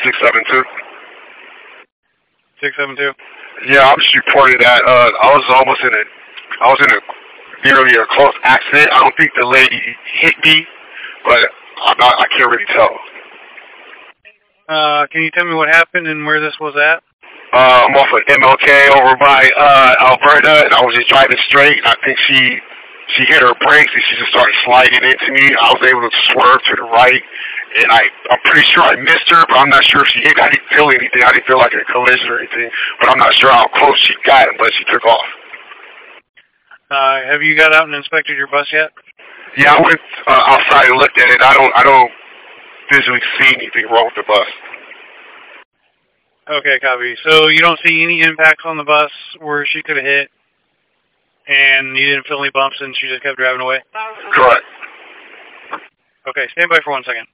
672. 672? Yeah, I just reported that. I was in a nearly a close accident. I don't think the lady hit me, but I can't really tell. Can you tell me what happened and where this was at? I'm off of MLK over by Alberta, and I was just driving straight. I think she hit her brakes and she just started sliding into me. I was able to swerve to the right, and I'm pretty sure I missed her, but I'm not sure if she hit. I didn't feel anything. I didn't feel like a collision or anything, but I'm not sure how close she got, but she took off. Have you got out and inspected your bus yet? Yeah, I went outside and looked at it. I don't visually see anything wrong with the bus. Okay, copy. So you don't see any impacts on the bus where she could have hit, and you didn't feel any bumps and she just kept driving away? Correct. Okay, stand by for 1 second.